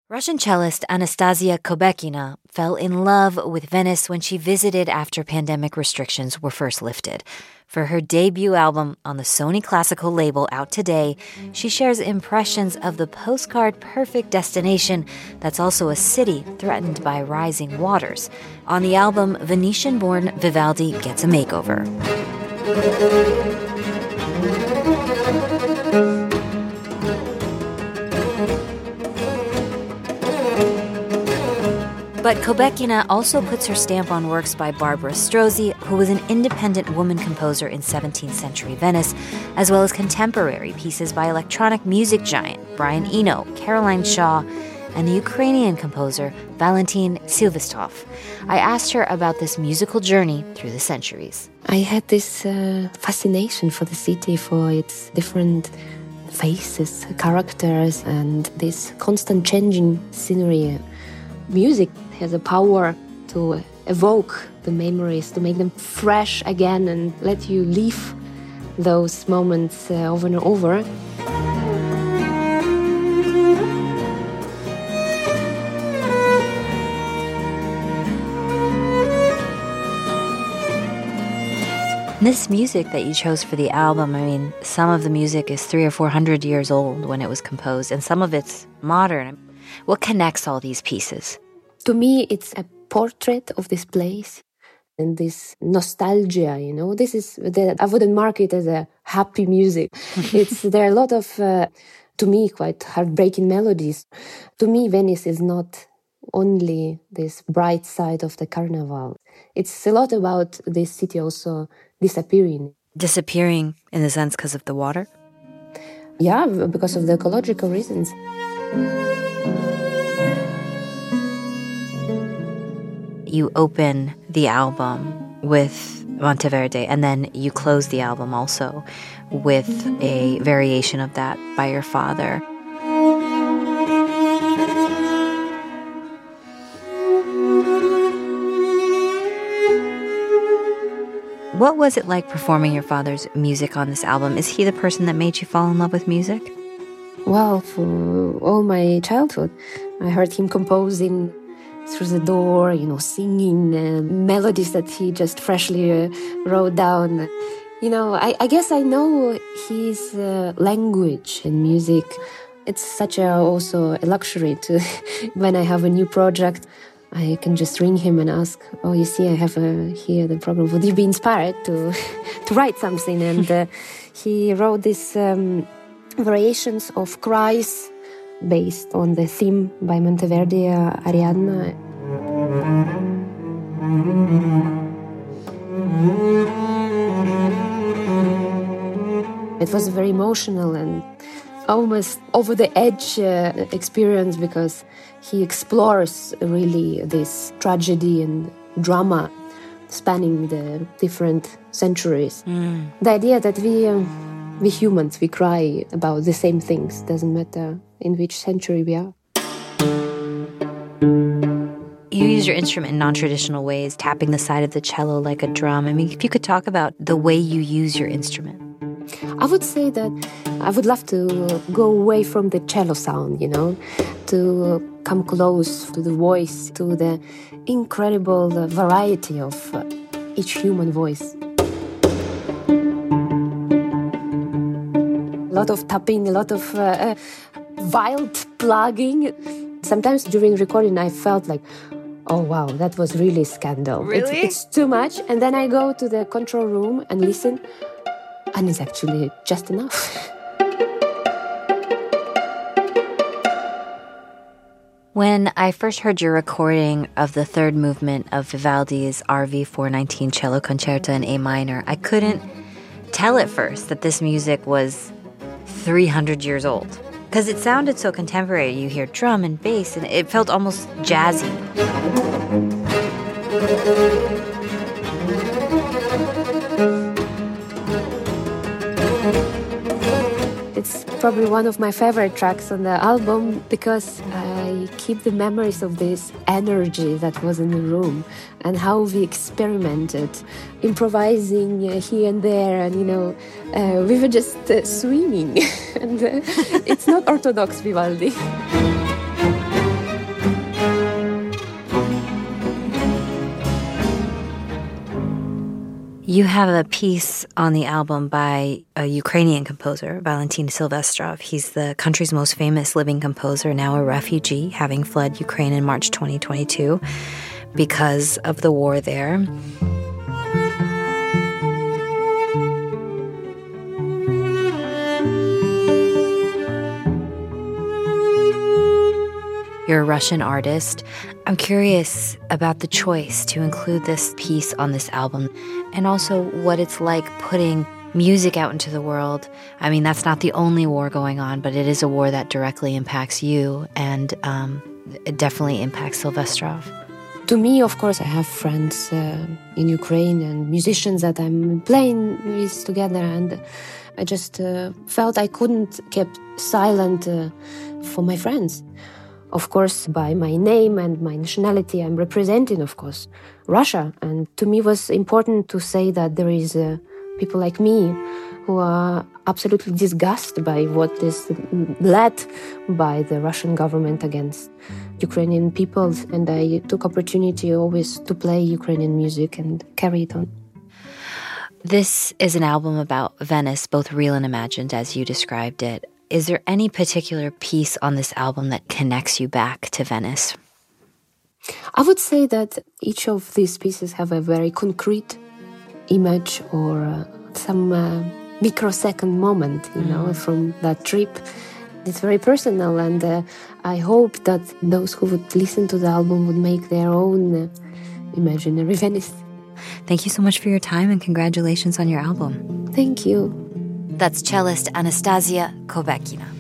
Russian cellist Anastasia Kobekina fell in love with Venice when she visited after pandemic restrictions were first lifted. For her debut album on the Sony Classical label out today, she shares impressions of the postcard-perfect destination that's also a city threatened by rising waters. On the album, Venetian-born Vivaldi gets a makeover. But Kobekina also puts her stamp on works by Barbara Strozzi, who was an independent woman composer in 17th century Venice, as well as contemporary pieces by electronic music giant Brian Eno, Caroline Shaw, and the Ukrainian composer Valentin Silvestov. I asked her about this musical journey through the centuries. I had this fascination for the city, for its different faces, characters, and this constant changing scenery. Music has a power to evoke the memories, to make them fresh again and let you live those moments over and over. This music that you chose for the album, I mean, some of the music is 300 or 400 years old when it was composed, and some of it's modern. What connects all these pieces? To me, it's a portrait of this place and this nostalgia, I wouldn't mark it as a happy music. There are a lot of, to me, quite heartbreaking melodies. To me, Venice is not only this bright side of the carnival. It's a lot about this city also disappearing. Disappearing in the sense because of the water? Yeah, because of the ecological reasons. You open the album with Monteverde, and then you close the album also with a variation of that by your father. What was it like performing your father's music on this album? Is he the person that made you fall in love with music? Well, for all my childhood, I heard him composing through the door, singing melodies that he just freshly wrote down. I guess I know his language and music. It's such also a luxury to, when I have a new project, I can just ring him and ask, oh, you see, I have here the program. Would you be inspired to write something? And he wrote these variations of cries based on the theme by Monteverdi, Ariadna. It was very emotional and almost over the edge experience because he explores really this tragedy and drama spanning the different centuries. The idea that we humans, we cry about the same things, doesn't matter in which century we are. You use your instrument in non-traditional ways, tapping the side of the cello like a drum. I mean, if you could talk about the way you use your instrument. I would say that I would love to go away from the cello sound, to come close to the voice, to the incredible variety of each human voice. A lot of tapping, a lot of wild plugging. Sometimes during recording I felt like, oh wow, that was really scandal. Really? It's too much. And then I go to the control room and listen, and it's actually just enough. When I first heard your recording of the third movement of Vivaldi's RV 419 cello concerto in A minor, I couldn't tell at first that this music was 300 years old. Because it sounded so contemporary. You hear drum and bass, and it felt almost jazzy. It's probably one of my favorite tracks on the album because I keep the memories of this energy that was in the room and how we experimented, improvising here and there, and we were just swinging. And it's not orthodox Vivaldi. You have a piece on the album by a Ukrainian composer, Valentin Silvestrov. He's the country's most famous living composer, now a refugee, having fled Ukraine in March 2022 because of the war there. You're a Russian artist. I'm curious about the choice to include this piece on this album and also what it's like putting music out into the world. I mean, that's not the only war going on, but it is a war that directly impacts you and it definitely impacts Silvestrov. To me, of course, I have friends in Ukraine and musicians that I'm playing with together, and I just felt I couldn't keep silent for my friends. Of course, by my name and my nationality, I'm representing, of course, Russia. And to me, it was important to say that there is people like me who are absolutely disgusted by what is led by the Russian government against Ukrainian people. And I took opportunity always to play Ukrainian music and carry it on. This is an album about Venice, both real and imagined, as you described it. Is there any particular piece on this album that connects you back to Venice? I would say that each of these pieces have a very concrete image or some microsecond moment, from that trip. It's very personal, and I hope that those who would listen to the album would make their own imaginary Venice. Thank you so much for your time, and congratulations on your album. Thank you. That's cellist Anastasia Kobekina.